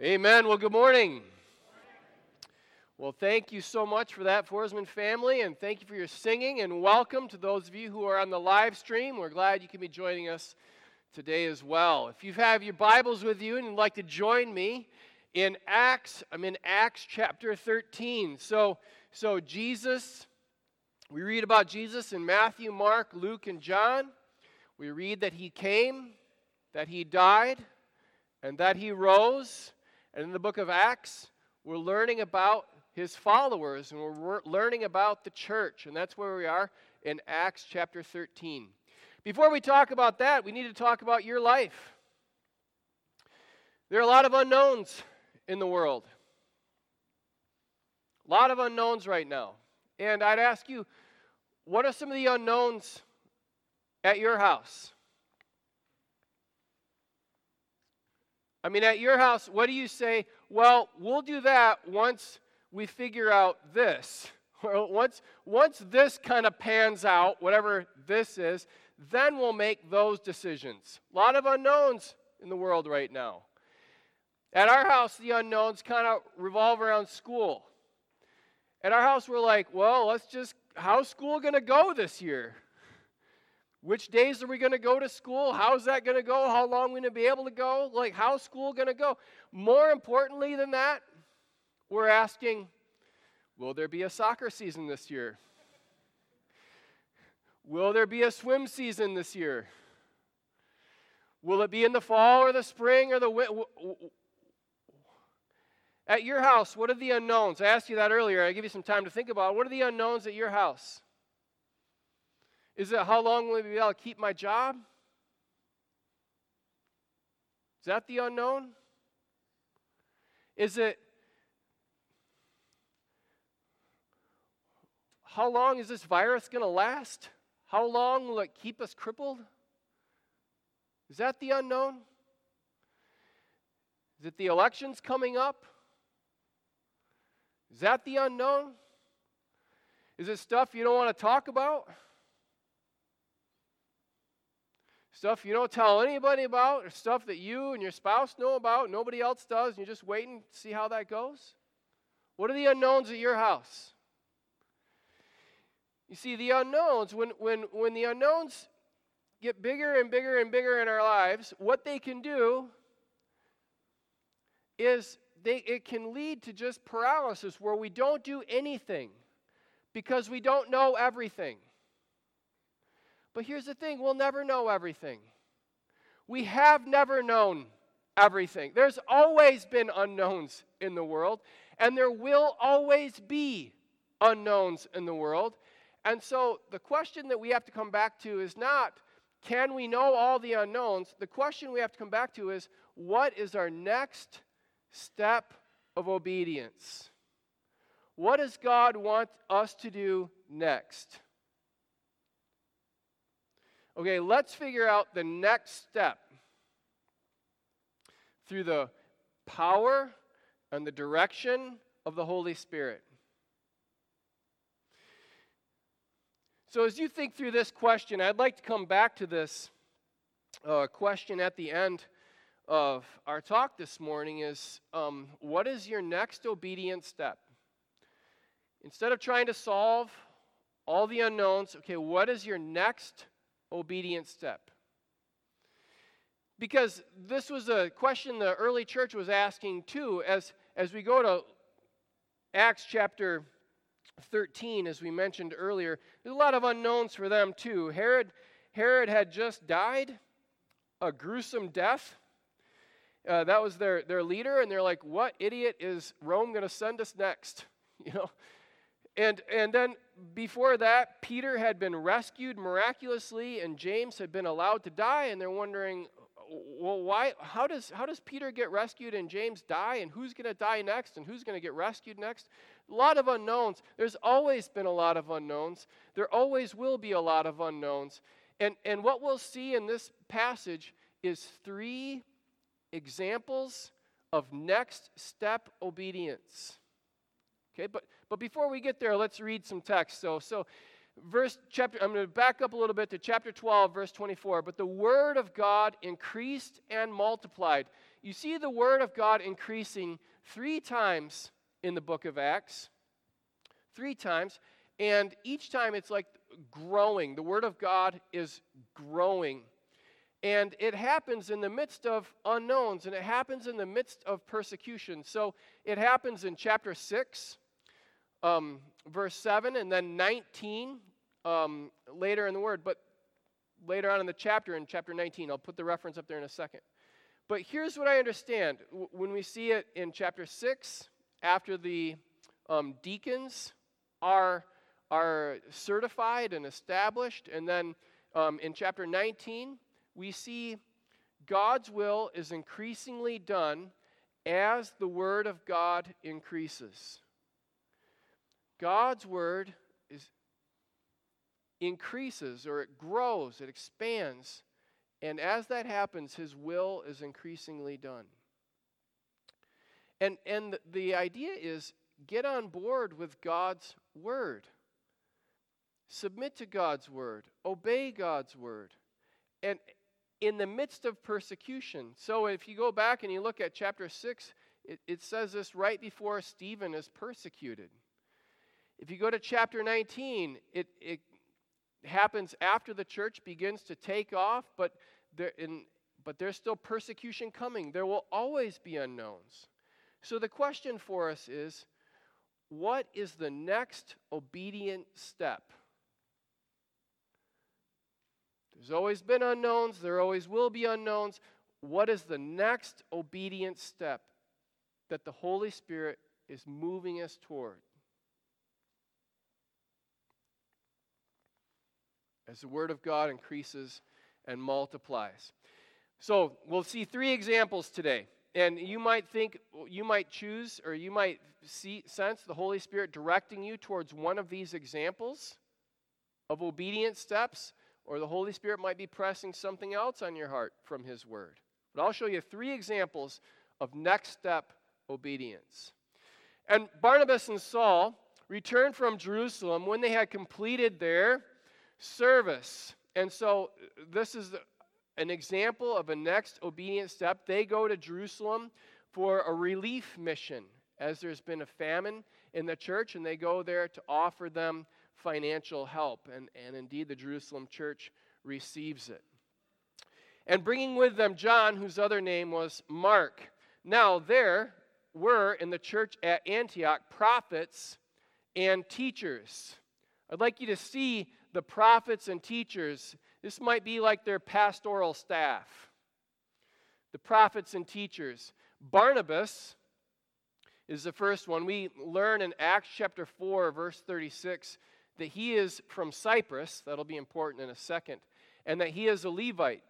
Amen. Well, good morning. Well, thank you so much for that, Forsman family, and thank you for your singing, and welcome to those of you who are on the live stream. We're glad you can be joining us today as well. If you have your Bibles with you and you'd like to join me in Acts, I'm in Acts chapter 13. So Jesus, we read about Jesus in Matthew, Mark, Luke, and John. We read that he came, that he died, and that he rose. And in the book of Acts, we're learning about his followers, and we're learning about the church. And that's where we are in Acts chapter 13. Before we talk about that, we need to talk about your life. There are a lot of unknowns in the world. A lot of unknowns right now. And I'd ask you, what are some of the unknowns at your house? I mean, at your house, what do you say? Well, we'll do that once we figure out this. Or once this kind of pans out, whatever this is, then we'll make those decisions. A lot of unknowns in the world right now. At our house, the unknowns kind of revolve around school. At our house, we're like, well, how's school going to go this year? Which days are we going to go to school? How's that going to go? How long are we going to be able to go? Like, how's school going to go? More importantly than that, we're asking, will there be a soccer season this year? Will there be a swim season this year? Will it be in the fall or the spring or the winter? At your house, what are the unknowns? I asked you that earlier. I give you some time to think about it. What are the unknowns at your house? Is it how long will I be able to keep my job? Is that the unknown? Is it how long is this virus going to last? How long will it keep us crippled? Is that the unknown? Is it the elections coming up? Is that the unknown? Is it stuff you don't want to talk about? Stuff you don't tell anybody about, or stuff that you and your spouse know about, nobody else does, and you're just waiting to see how that goes? What are the unknowns at your house? You see, the unknowns, when the unknowns get bigger and bigger and bigger in our lives, what they can do is it can lead to just paralysis where we don't do anything because we don't know everything. But here's the thing, we'll never know everything. We have never known everything. There's always been unknowns in the world, and there will always be unknowns in the world. And so the question that we have to come back to is not, can we know all the unknowns? The question we have to come back to is, what is our next step of obedience? What does God want us to do next? Okay, let's figure out the next step through the power and the direction of the Holy Spirit. So as you think through this question, I'd like to come back to this question at the end of our talk this morning is, what is your next obedient step? Instead of trying to solve all the unknowns, okay, what is your next obedient step? Because this was a question the early church was asking too, as we go to Acts chapter 13, as we mentioned earlier. There's a lot of unknowns for them too. Herod had just died a gruesome death. That was their leader, and they're like, what idiot is Rome going to send us next? You know. And then before that, Peter had been rescued miraculously, and James had been allowed to die, and they're wondering, well, why? How does Peter get rescued and James die, and who's going to die next, and who's going to get rescued next? A lot of unknowns. There's always been a lot of unknowns. There always will be a lot of unknowns. And what we'll see in this passage is 3 examples of next step obedience. Okay, but before we get there, let's read some text. So I'm going to back up a little bit to chapter 12, verse 24. But the word of God increased and multiplied you see the Word of God increasing 3 times in the book of Acts. 3 times. And each time it's like growing. The Word of God is growing. And it happens in the midst of unknowns, and it happens in the midst of persecution. So it happens in chapter 6, verse 7, and then 19 later in the Word. But later on in the chapter, in chapter 19, I'll put the reference up there in a second. But here's what I understand. When we see it in chapter 6, after the deacons are certified and established, and then in chapter 19, we see God's will is increasingly done as the Word of God increases. God's Word increases, or it grows, it expands, and as that happens, His will is increasingly done. And the idea is, get on board with God's Word. Submit to God's Word. Obey God's Word. And in the midst of persecution. So if you go back and you look at chapter 6, it says this right before Stephen is persecuted. If you go to chapter 19, it happens after the church begins to take off, but there's still persecution coming. There will always be unknowns. So the question for us is, what is the next obedient step? There's always been unknowns. There always will be unknowns. What is the next obedient step that the Holy Spirit is moving us toward? As the Word of God increases and multiplies. So we'll see 3 examples today. And you might choose, or you might sense the Holy Spirit directing you towards one of these examples of obedient steps. Or the Holy Spirit might be pressing something else on your heart from His Word. But I'll show you 3 examples of next step obedience. And Barnabas and Saul returned from Jerusalem when they had completed their service. And so this is an example of a next obedient step. They go to Jerusalem for a relief mission, as there's been a famine in the church, and they go there to offer them financial help, and indeed the Jerusalem church receives it. And bringing with them John, whose other name was Mark. Now there were in the church at Antioch prophets and teachers. I'd like you to see the prophets and teachers. This might be like their pastoral staff. The prophets and teachers. Barnabas is the first one. We learn in Acts chapter 4, verse 36, that he is from Cyprus. That'll be important in a second. And that he is a Levite.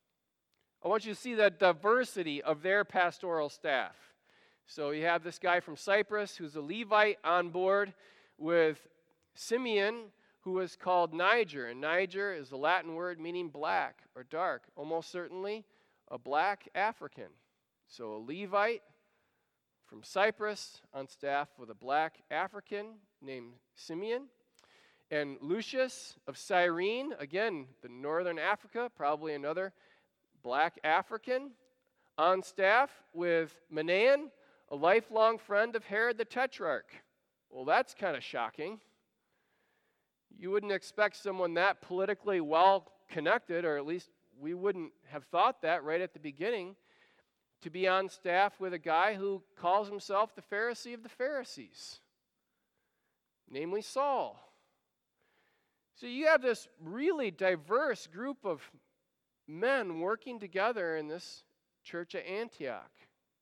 I want you to see the diversity of their pastoral staff. So you have this guy from Cyprus who's a Levite on board with Simeon, who is called Niger. And Niger is a Latin word meaning black or dark. Almost certainly a black African. So a Levite from Cyprus on staff with a black African named Simeon. And Lucius of Cyrene, again, the northern Africa, probably another black African, on staff with Manaen, a lifelong friend of Herod the Tetrarch. Well, that's kind of shocking. You wouldn't expect someone that politically well connected, or at least we wouldn't have thought that right at the beginning, to be on staff with a guy who calls himself the Pharisee of the Pharisees, namely Saul. So you have this really diverse group of men working together in this church at Antioch.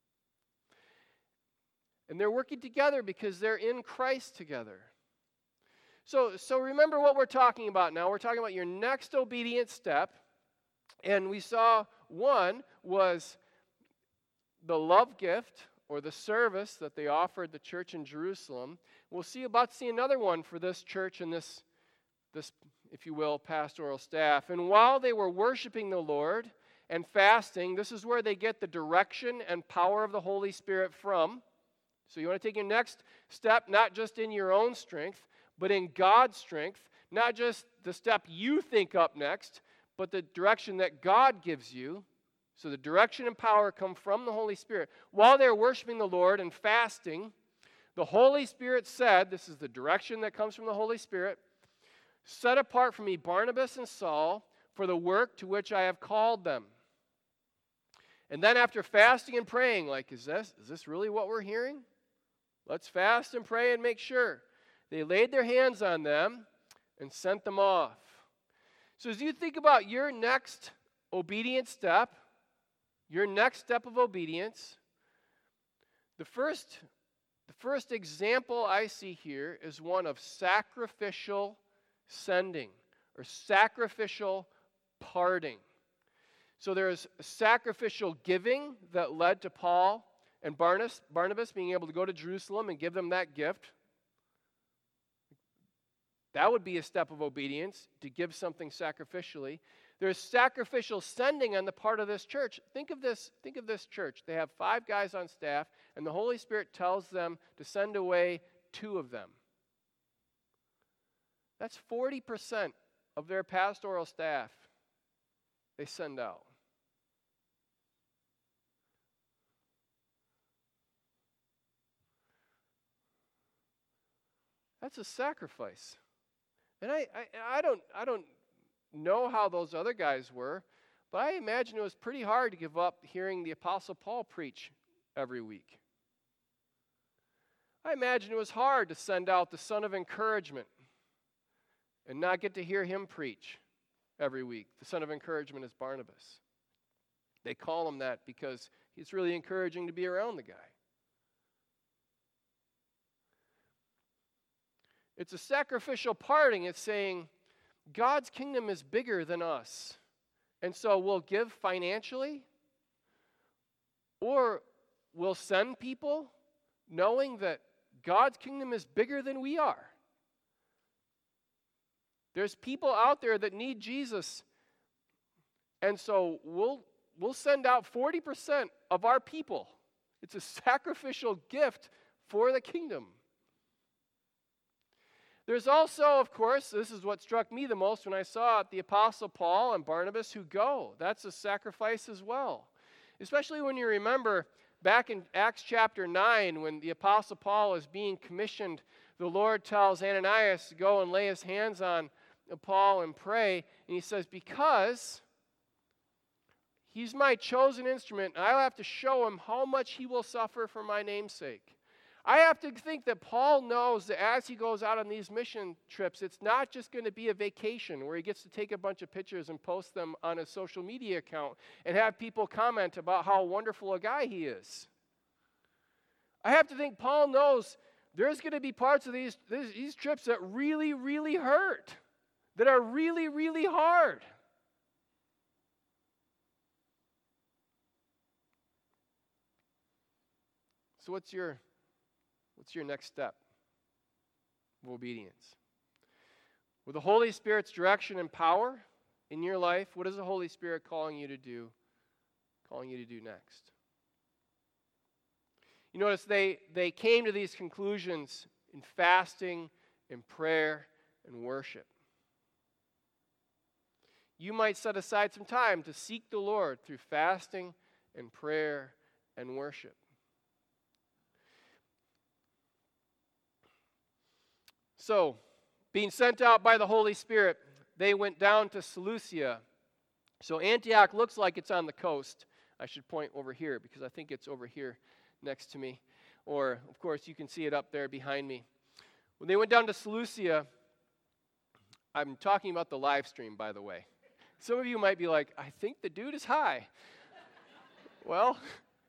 And they're working together because they're in Christ together. So remember what we're talking about now. We're talking about your next obedient step. And we saw one was the love gift or the service that they offered the church in Jerusalem. We'll see another one for this church and this, if you will, pastoral staff. And while they were worshiping the Lord and fasting, this is where they get the direction and power of the Holy Spirit from. So you want to take your next step, not just in your own strength, but in God's strength. Not just the step you think up next, but the direction that God gives you. So the direction and power come from the Holy Spirit. While they're worshiping the Lord and fasting, the Holy Spirit said, this is the direction that comes from the Holy Spirit, set apart for me Barnabas and Saul for the work to which I have called them. And then after fasting and praying, like, is this really what we're hearing? Let's fast and pray and make sure. They laid their hands on them and sent them off. So as you think about your next obedient step, your next step of obedience, the first example I see here is one of sacrificial sending or sacrificial parting. So there's sacrificial giving that led to Paul and Barnabas being able to go to Jerusalem and give them that gift. That would be a step of obedience, to give something sacrificially. There's sacrificial sending on the part of this church. Think of this church. They have 5 guys on staff, and the Holy Spirit tells them to send away 2 of them. That's 40% of their pastoral staff they send out. That's a sacrifice. And I don't know how those other guys were, but I imagine it was pretty hard to give up hearing the Apostle Paul preach every week. I imagine it was hard to send out the son of encouragement and not get to hear him preach every week. The son of encouragement is Barnabas. They call him that because it's really encouraging to be around the guy. It's a sacrificial parting. It's saying God's kingdom is bigger than us. And so we'll give financially, or we'll send people knowing that God's kingdom is bigger than we are. There's people out there that need Jesus. And so we'll send out 40% of our people. It's a sacrificial gift for the kingdom. There's also, of course, this is what struck me the most when I saw it, the Apostle Paul and Barnabas who go. That's a sacrifice as well. Especially when you remember back in Acts chapter 9, when the Apostle Paul is being commissioned, the Lord tells Ananias to go and lay his hands on Paul and pray. And he says, because he's my chosen instrument, I'll have to show him how much he will suffer for my name's sake. I have to think that Paul knows that as he goes out on these mission trips, it's not just going to be a vacation where he gets to take a bunch of pictures and post them on his social media account and have people comment about how wonderful a guy he is. I have to think Paul knows there's going to be parts of these trips that really, really hurt, that are really, really hard. So what's your next step of obedience? With the Holy Spirit's direction and power in your life, what is the Holy Spirit calling you to do next? You notice they came to these conclusions in fasting, in prayer, and worship. You might set aside some time to seek the Lord through fasting and prayer and worship. So, being sent out by the Holy Spirit, they went down to Seleucia. So Antioch looks like it's on the coast. I should point over here because I think it's over here next to me. Or, of course, you can see it up there behind me. When they went down to Seleucia, I'm talking about the live stream, by the way. Some of you might be like, I think the dude is high. Well,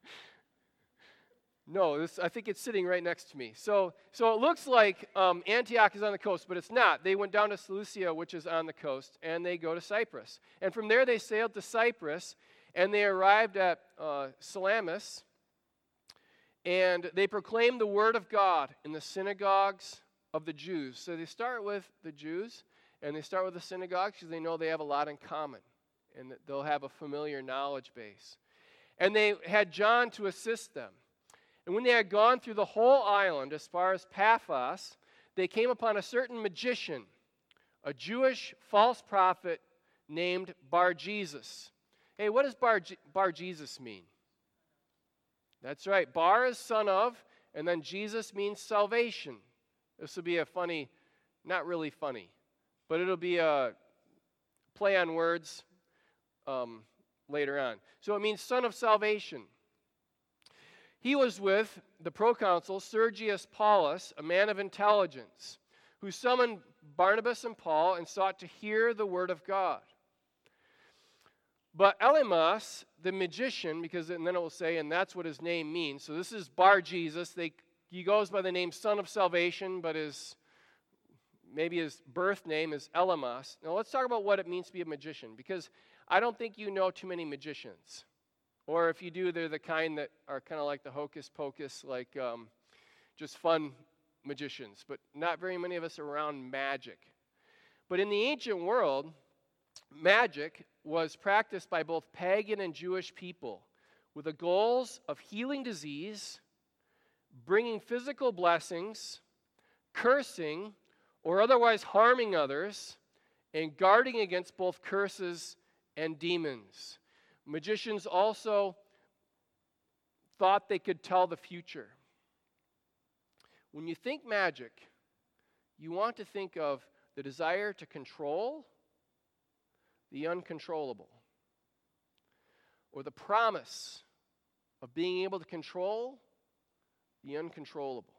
no, I think it's sitting right next to me. So it looks like Antioch is on the coast, but it's not. They went down to Seleucia, which is on the coast, and they go to Cyprus. And from there they sailed to Cyprus, and they arrived at Salamis, and they proclaimed the word of God in the synagogues of the Jews. So they start with the Jews, and they start with the synagogues because they know they have a lot in common, and that they'll have a familiar knowledge base. And they had John to assist them. And when they had gone through the whole island as far as Paphos, they came upon a certain magician, a Jewish false prophet named Bar-Jesus. Hey, what does Bar Jesus mean? That's right. Bar is son of, and then Jesus means salvation. This will be a funny, not really funny, but it'll be a play on words later on. So it means son of salvation. He was with the proconsul Sergius Paulus, a man of intelligence, who summoned Barnabas and Paul and sought to hear the word of God. But Elymas, the magician, and then it will say, and that's what his name means. So this is Bar Jesus. He goes by the name Son of Salvation, but maybe his birth name is Elymas. Now let's talk about what it means to be a magician, because I don't think you know too many magicians. Or if you do, they're the kind that are kind of like the hocus pocus, like just fun magicians. But not very many of us are around magic. But in the ancient world, magic was practiced by both pagan and Jewish people with the goals of healing disease, bringing physical blessings, cursing, or otherwise harming others, and guarding against both curses and demons. Magicians also thought they could tell the future. When you think magic, you want to think of the desire to control the uncontrollable, or the promise of being able to control the uncontrollable.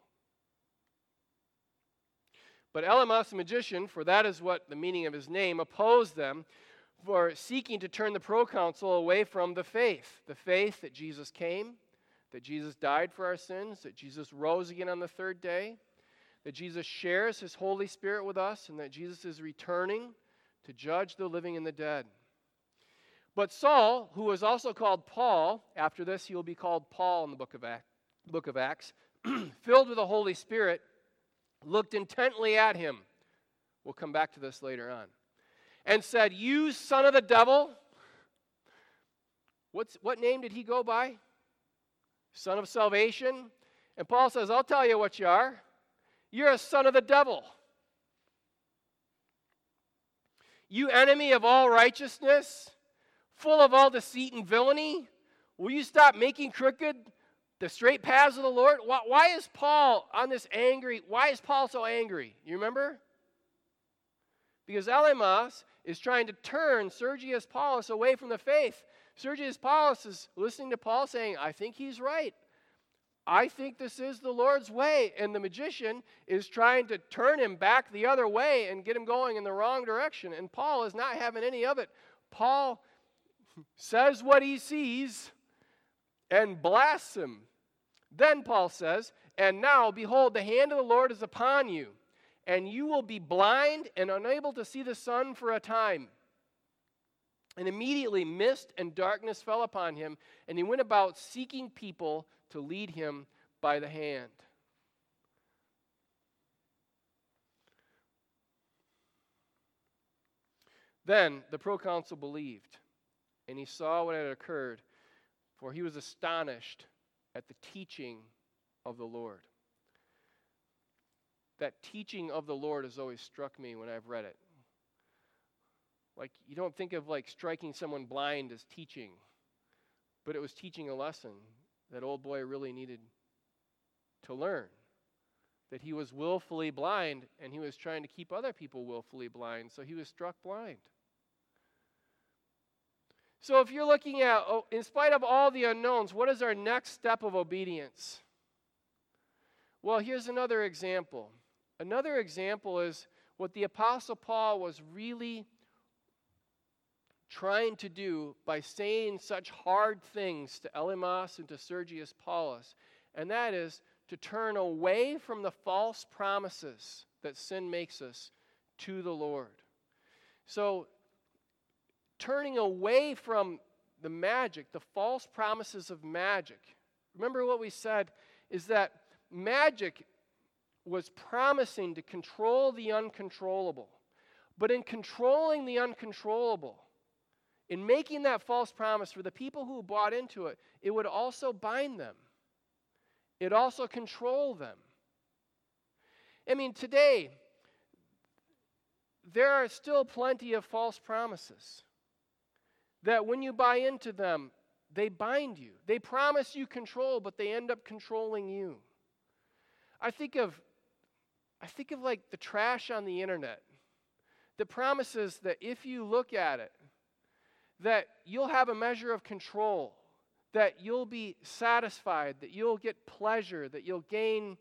But Elymas, the magician, for that is what the meaning of his name, opposed them for seeking to turn the proconsul away from the faith that Jesus came, that Jesus died for our sins, that Jesus rose again on the third day, that Jesus shares his Holy Spirit with us, and that Jesus is returning to judge the living and the dead. But Saul, who was also called Paul, after this he will be called Paul in the book of Acts, filled with the Holy Spirit, looked intently at him. We'll come back to this later on. And said, "You son of the devil." What name did he go by? Son of salvation. And Paul says, "I'll tell you what you are. You're a son of the devil. You enemy of all righteousness, full of all deceit and villainy, will you stop making crooked the straight paths of the Lord?" Why is Paul on this angry? Why is Paul so angry? You remember? Because Elymas is trying to turn Sergius Paulus away from the faith. Sergius Paulus is listening to Paul saying, "I think he's right. I think this is the Lord's way." And the magician is trying to turn him back the other way and get him going in the wrong direction. And Paul is not having any of it. Paul says what he sees and blasts him. Then Paul says, "And now, behold, the hand of the Lord is upon you, and you will be blind and unable to see the sun for a time." And immediately mist and darkness fell upon him, and he went about seeking people to lead him by the hand. Then the proconsul believed, and he saw what had occurred, for he was astonished at the teaching of the Lord. That teaching of the Lord has always struck me when I've read it. Like, you don't think of like striking someone blind as teaching, but it was teaching a lesson that old boy really needed to learn. That he was willfully blind, and he was trying to keep other people willfully blind, so he was struck blind. So if you're looking at, in spite of all the unknowns, what is our next step of obedience? Well, here's another example. Another example is what the Apostle Paul was really trying to do by saying such hard things to Elymas and to Sergius Paulus, and that is to turn away from the false promises that sin makes us to the Lord. So, turning away from the magic, the false promises of magic. Remember what we said is that magic was promising to control the uncontrollable. But in controlling the uncontrollable, in making that false promise for the people who bought into it, it would also bind them. It also control them. I mean, today, there are still plenty of false promises. that when you buy into them, they bind you. They promise you control, but they end up controlling you. I think of like the trash on the internet that promises that if you look at it, that you'll have a measure of control, that you'll be satisfied, that you'll get pleasure, that you'll gain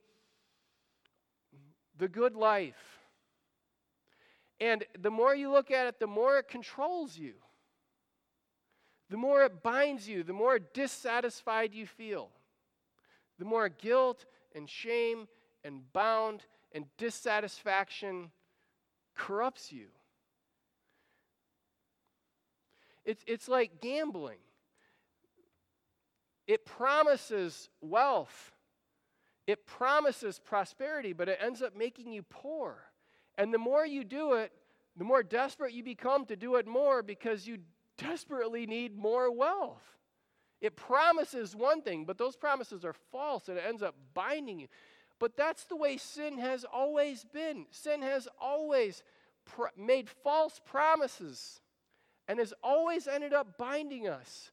the good life. And the more you look at it, the more it controls you. The more it binds you, the more dissatisfied you feel. The more guilt and shame and bound and dissatisfaction corrupts you. It's like gambling. It promises wealth. It promises prosperity, but it ends up making you poor. And the more you do it, the more desperate you become to do it more because you desperately need more wealth. It promises one thing, but those promises are false, and it ends up binding you. But that's the way sin has always been. Sin has always made false promises and has always ended up binding us.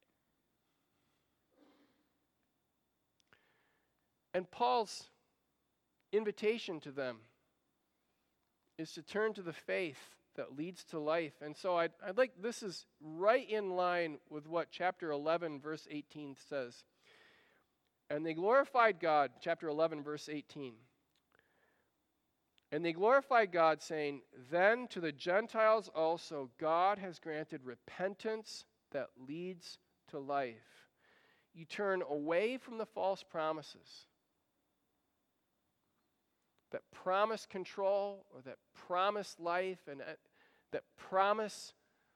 And Paul's invitation to them is to turn to the faith that leads to life. And so I'd like, this is right in line with what chapter 11, verse 18 says. And they glorified God, chapter 11, verse 18. And they glorified God, saying, then to the Gentiles also God has granted repentance that leads to life. You turn away from the false promises that promise control or that promise life and that promise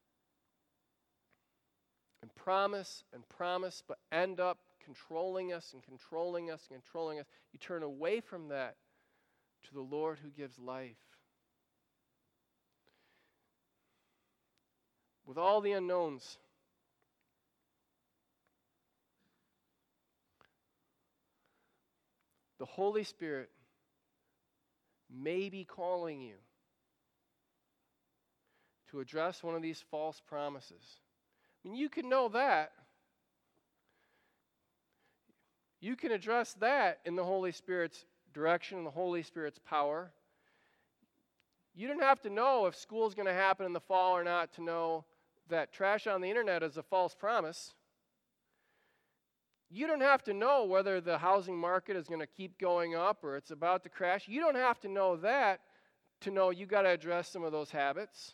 and promise and promise but end up controlling us and controlling us and controlling us. You turn away from that to the Lord who gives life. With all the unknowns, the Holy Spirit may be calling you to address one of these false promises. I mean, you can know that. You can address that in the Holy Spirit's direction and the Holy Spirit's power. You don't have to know if school's going to happen in the fall or not to know that trash on the internet is a false promise. You don't have to know whether the housing market is going to keep going up or it's about to crash. You don't have to know that to know you got to address some of those habits.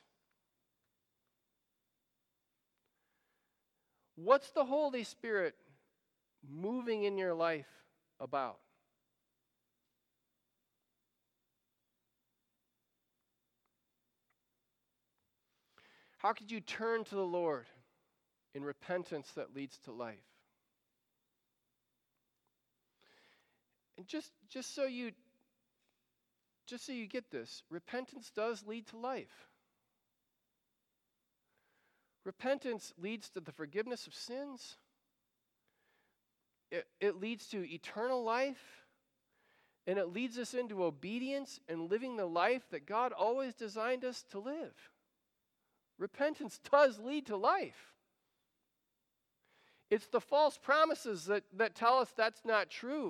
What's the Holy Spirit moving in your life about? How could you turn to the Lord in repentance that leads to life? And just so you get this, repentance does lead to life. Repentance leads to the forgiveness of sins. It leads to eternal life. And it leads us into obedience and living the life that God always designed us to live. Repentance does lead to life. It's the false promises that tell us that's not true.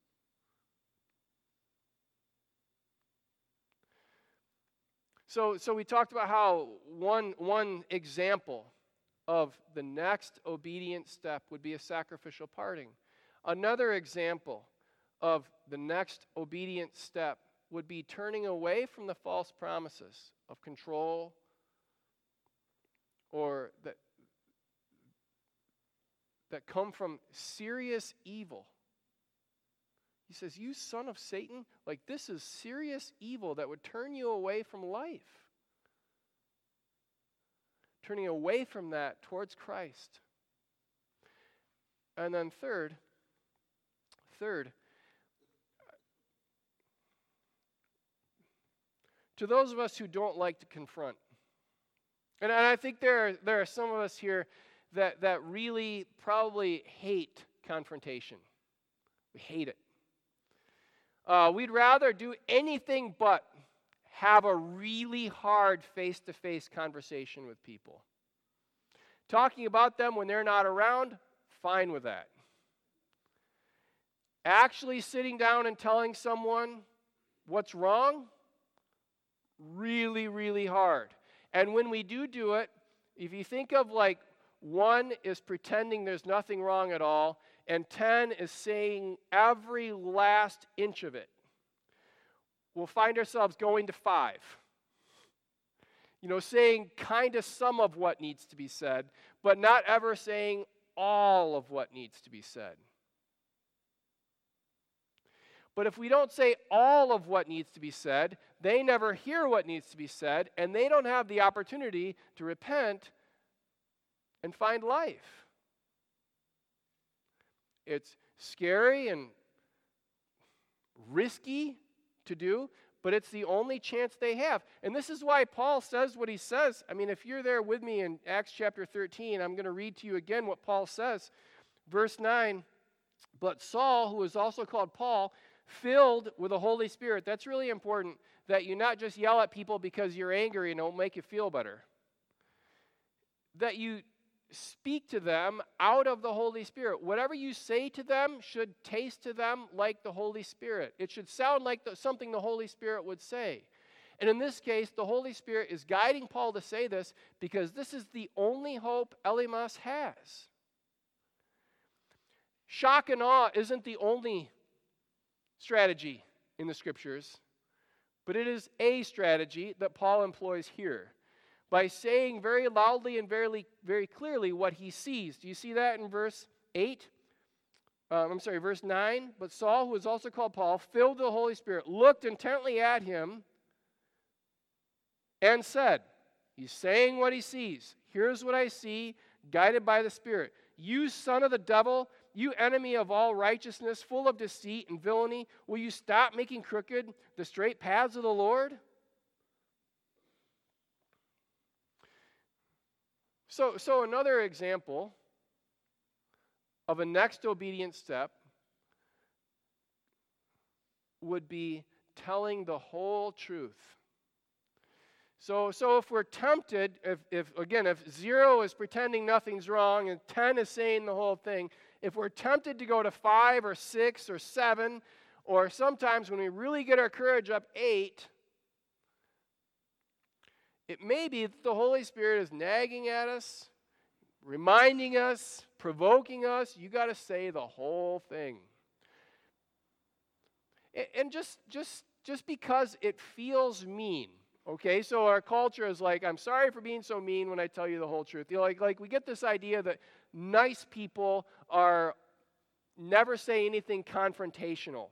So we talked about how one example of the next obedient step would be a sacrificial parting. Another example of the next obedient step would be turning away from the false promises of control or that come from serious evil. He says, you son of Satan, like this is serious evil that would turn you away from life. Turning away from that towards Christ. And then third, to those of us who don't like to confront. And I think there are some of us here that really probably hate confrontation. We hate it. We'd rather do anything but have a really hard face-to-face conversation with people. Talking about them when they're not around, fine with that. Actually sitting down and telling someone what's wrong, really, really hard. And when we do it, if you think of like 1 is pretending there's nothing wrong at all, and 10 is saying every last inch of it, we'll find ourselves going to 5. Saying kind of some of what needs to be said, but not ever saying all of what needs to be said. But if we don't say all of what needs to be said, they never hear what needs to be said, and they don't have the opportunity to repent and find life. It's scary and risky to do, but it's the only chance they have. And this is why Paul says what he says. I mean, if you're there with me in Acts chapter 13, I'm going to read to you again what Paul says. Verse 9, but Saul, who is also called Paul, filled with the Holy Spirit. That's really important, that you not just yell at people because you're angry and it'll make you feel better. That you speak to them out of the Holy Spirit. Whatever you say to them should taste to them like the Holy Spirit. It should sound like something the Holy Spirit would say. And in this case, the Holy Spirit is guiding Paul to say this because this is the only hope Elymas has. Shock and awe isn't the only strategy in the Scriptures, but it is a strategy that Paul employs here by saying very loudly and very, very clearly what he sees. Do you see that in verse 9? But Saul, who is also called Paul, filled with the Holy Spirit, looked intently at him and said, he's saying what he sees. Here's what I see, guided by the Spirit. You son of the devil, you enemy of all righteousness, full of deceit and villainy, will you stop making crooked the straight paths of the Lord? So another example of a next obedient step would be telling the whole truth. So if we're tempted, if 0 is pretending nothing's wrong and 10 is saying the whole thing, if we're tempted to go to 5 or 6 or 7, or sometimes when we really get our courage up, 8, it may be that the Holy Spirit is nagging at us, reminding us, provoking us. You got to say the whole thing. And just because it feels mean, okay? So our culture is like, I'm sorry for being so mean when I tell you the whole truth. Like we get this idea that nice people are never say anything confrontational.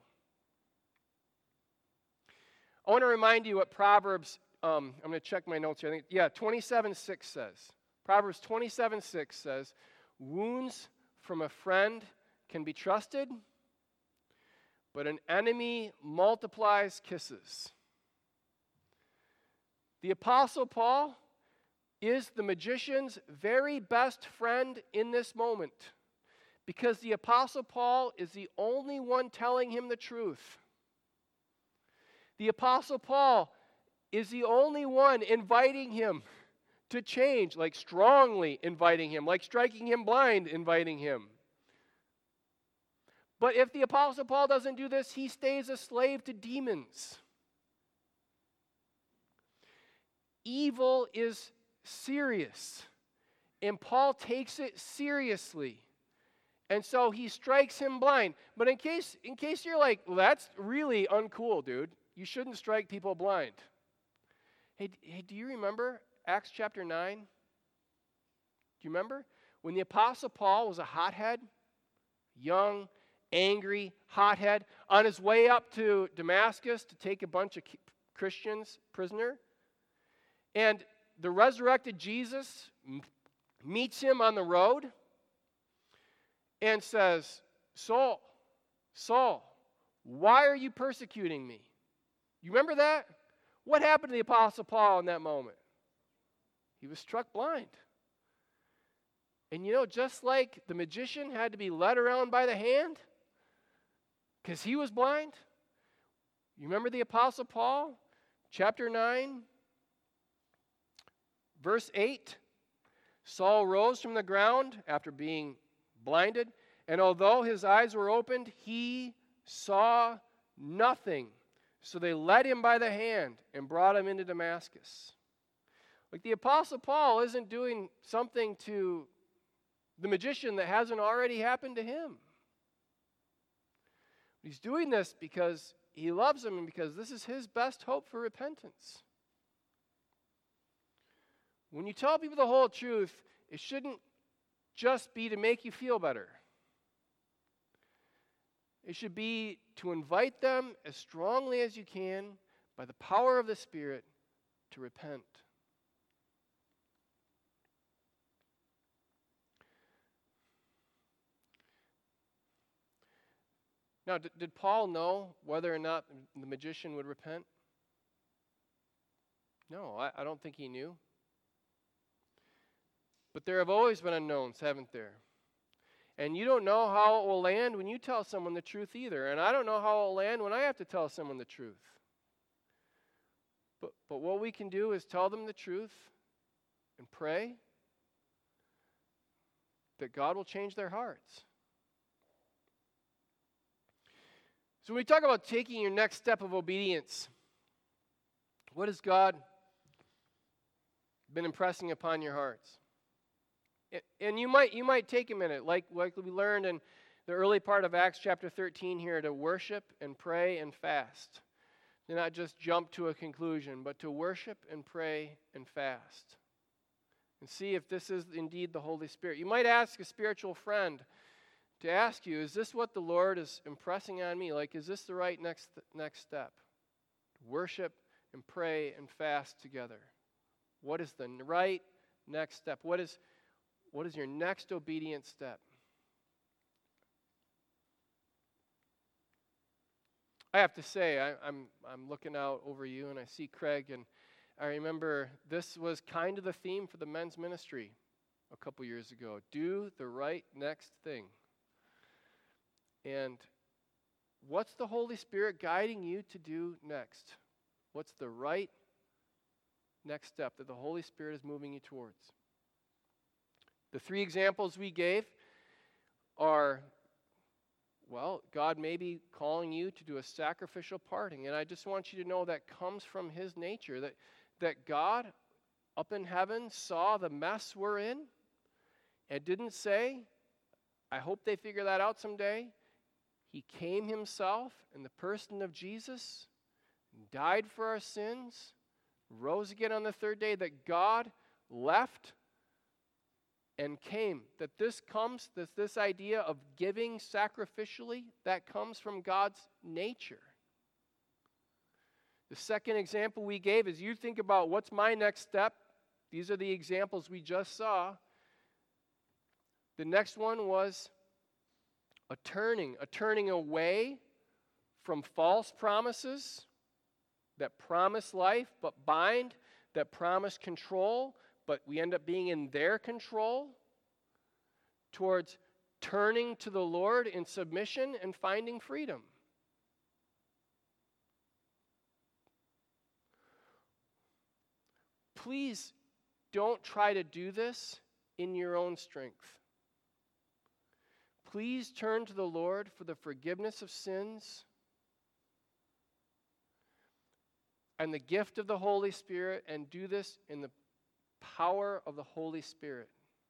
I want to remind you what Proverbs, I'm going to check my notes here. 27:6 says. Proverbs 27:6 says, wounds from a friend can be trusted, but an enemy multiplies kisses. The Apostle Paul is the magician's very best friend in this moment because the Apostle Paul is the only one telling him the truth. The Apostle Paul is the only one inviting him to change, like strongly inviting him, like striking him blind, inviting him. But if the Apostle Paul doesn't do this, he stays a slave to demons. Evil is serious, and Paul takes it seriously. And so he strikes him blind. But in case you're like, well, that's really uncool, dude. You shouldn't strike people blind. Hey, do you remember Acts chapter 9? Do you remember? When the Apostle Paul was a hothead, young, angry, hothead, on his way up to Damascus to take a bunch of Christians prisoner, and the resurrected Jesus meets him on the road and says, Saul, why are you persecuting me? You remember that? What happened to the Apostle Paul in that moment? He was struck blind. And just like the magician had to be led around by the hand because he was blind, you remember the Apostle Paul, chapter 9, verse 8? Saul rose from the ground after being blinded, and although his eyes were opened, he saw nothing. So they led him by the hand and brought him into Damascus. Like the Apostle Paul isn't doing something to the magician that hasn't already happened to him. He's doing this because he loves him and because this is his best hope for repentance. When you tell people the whole truth, it shouldn't just be to make you feel better. It should be to invite them as strongly as you can by the power of the Spirit to repent. Now, did Paul know whether or not the magician would repent? No, I don't think he knew. But there have always been unknowns, haven't there? And you don't know how it will land when you tell someone the truth either. And I don't know how it will land when I have to tell someone the truth. But what we can do is tell them the truth and pray that God will change their hearts. So when we talk about taking your next step of obedience, what has God been impressing upon your hearts? And you might take a minute, like we learned in the early part of Acts chapter 13 here, to worship and pray and fast. To not just jump to a conclusion, but to worship and pray and fast. And see if this is indeed the Holy Spirit. You might ask a spiritual friend to ask you, is this what the Lord is impressing on me? Like, is this the right next step? Worship and pray and fast together. What is the right next step? What is your next obedient step? I have to say, I'm looking out over you and I see Craig, and I remember this was kind of the theme for the men's ministry a couple years ago. Do the right next thing. And what's the Holy Spirit guiding you to do next? What's the right next step that the Holy Spirit is moving you towards? The three examples we gave are, well, God may be calling you to do a sacrificial parting. And I just want you to know that comes from His nature, that God up in heaven saw the mess we're in and didn't say, I hope they figure that out someday. He came Himself in the person of Jesus, died for our sins, rose again on the third day, that God left and came. That this idea of giving sacrificially, that comes from God's nature. The second example we gave is, you think about what's my next step. These are the examples we just saw. The next one was a turning away from false promises that promise life but bind, that promise control, but we end up being in their control, towards turning to the Lord in submission and finding freedom. Please don't try to do this in your own strength. Please turn to the Lord for the forgiveness of sins and the gift of the Holy Spirit, and do this in the power of the Holy Spirit.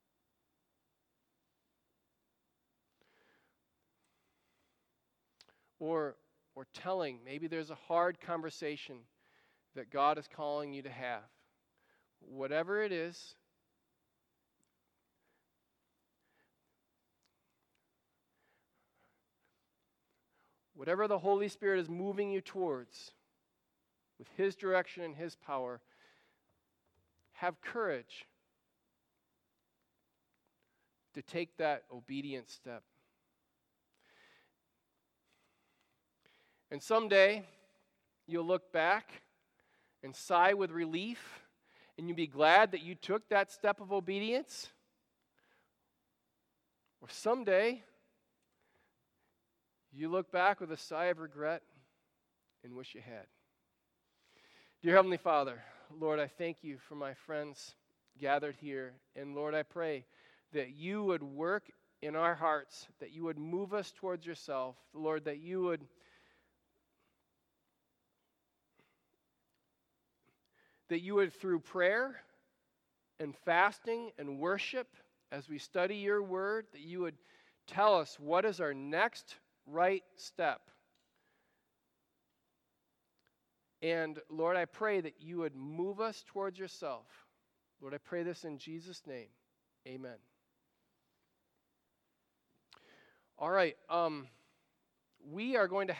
Or telling, maybe there's a hard conversation that God is calling you to have. Whatever it is, whatever the Holy Spirit is moving you towards, with His direction and His power, have courage to take that obedient step. And someday, you'll look back and sigh with relief, and you'll be glad that you took that step of obedience. Or someday, you look back with a sigh of regret and wish you had. Dear Heavenly Father, Lord, I thank You for my friends gathered here. And Lord, I pray that you would work in our hearts, that you would move us towards yourself. Lord, that you would through prayer and fasting and worship, as we study your word, that you would tell us what is our next right step. And Lord, I pray that you would move us towards yourself. Lord, I pray this in Jesus' name. Amen. All right. We are going to